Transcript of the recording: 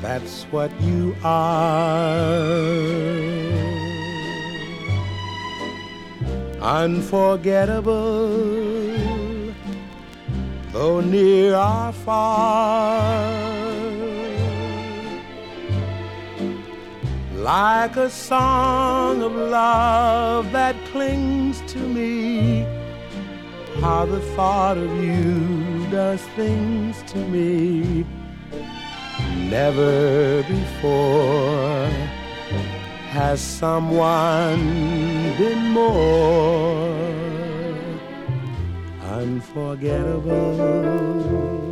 that's what you are. Unforgettable, though near or far, like a song of love that clings to me. How the thought of you does things to me. Never before has someone been more unforgettable.